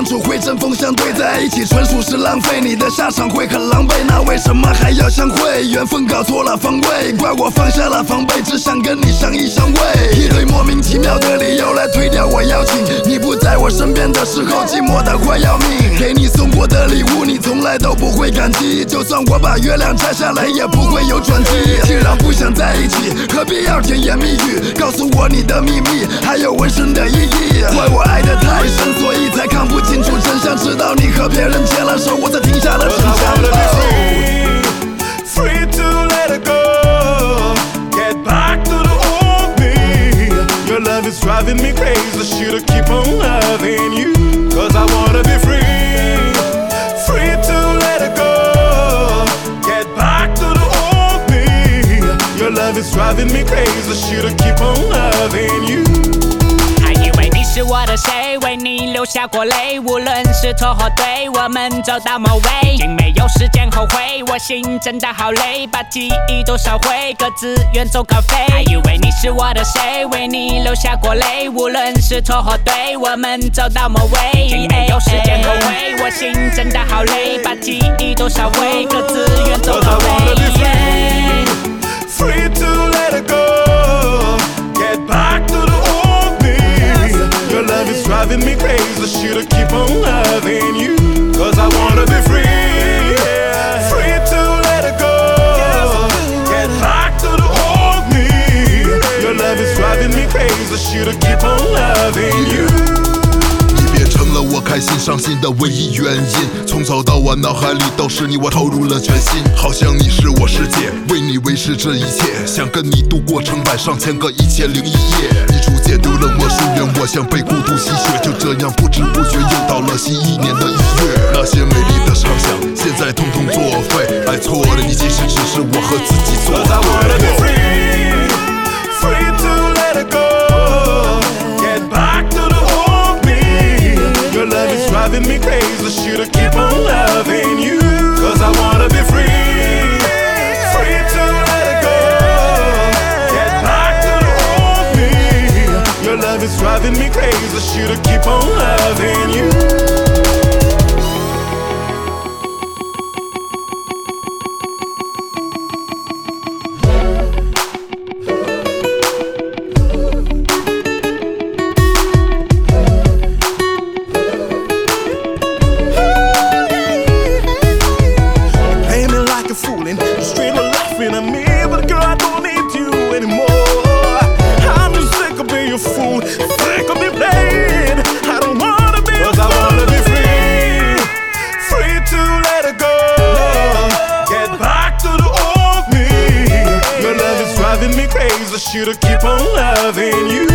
处会针锋相对在一起，纯属是浪费，你的下场会很狼狈。那为什么还要相会？缘分搞错了方位，怪我放下了防备，只想跟你相依相偎。一堆莫名其妙的理由来推掉我邀请，你不在我身边的时候，寂寞的快要命。给你送过的礼物，你从来都不会感激，就算我把月亮摘下来，也不会有转机。既然不想在一起，何必要甜言蜜语？告诉我你的秘密，还有纹身的意义。怪我爱得太深，所以才看不清楚真相。直到你和别人牵了手，我才停下了逞强。 Free to let it go, get back to the old me. Your love is driving me crazy, should've keep on loving you. Cause I wanna be free, free to let it go, get back to the old me. Your love is driving me crazy, should've keep on loving you. 是我的谁，为你流下过泪，无论是错或对，我们走到某位，竟没有时间后悔，我心真的好累，把记忆都烧毁，各自远走高飞。还以为你是我的谁，为你流下过泪，无论是错或对，我们走到某位，竟没有时间后悔，我心真的好累，把记忆都烧毁，各自远走高飞。 Free to let it go, get back to the old me. Your love is driving me crazy, should've keep on loving you. Cause I wanna be free, free to let it go, get back to the old me. Your love is driving me crazy, should've keep on loving you. 成了我开心伤心的唯一原因，从早到晚脑海里都是你，我投入了全心，好像你是我世界，为你维持这一切，想跟你度过成百上千个1001夜。你逐渐丢了我疏远，我像被孤独吸血，就这样不知不觉又到了新一年的1月。那些美丽的畅想，现在统统作废，爱错了你，其实只是我和自己作对。 Free to let it go, get back to the old me. Your love is driving me crazy, should've keep on loving you. Cause I wanna be free, free to let it go, get back to the old me. Your love is driving me crazy, should've keep on loving you. Straight laughing at me, but girl, I don't need you anymore. I'm just sick of being a fool, sick of being played. I don't wanna be, cause I wanna be free, free to let it go, get back to the old me. Your love is driving me crazy, should've keep on loving you.